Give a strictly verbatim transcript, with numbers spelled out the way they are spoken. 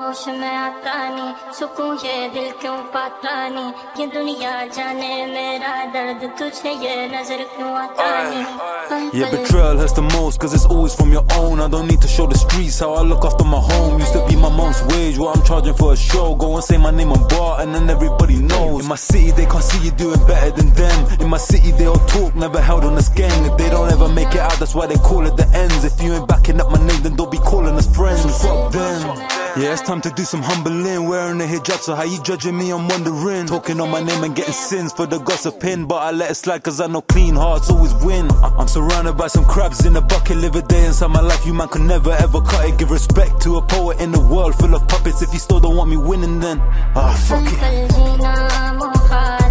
होश में आता नहीं, सुकून ये दिल क्यों पाता नहीं, ये दुनिया जाने मेरा दर्द तुझे ये नजर क्यों आता नहीं. Yeah, betrayal hurts the most cause it's always from your own. I don't need to show the streets how I look after my home. Used to be my mom's wage, what I'm charging for a show. Go and say my name on bar and then everybody knows. In my city they can't see you doing better than them. In my city they all talk, never held on this gang. If they don't ever make it out, that's why they call it the ends. If you ain't backing up my name, then don't be calling us friends. Fuck them. Yeah, it's time to do some humbling. Wearing a hijab, so how you judging me, I'm wondering. Talking on my name and getting sins for the gossiping, but I let it slide cause I know clean hearts always win. I'm surrounded by some crabs in a bucket. Live a day inside my life, you man could never ever cut it. Give respect to a poet in a world full of puppets. If you still don't want me winning, then ah, fuck it.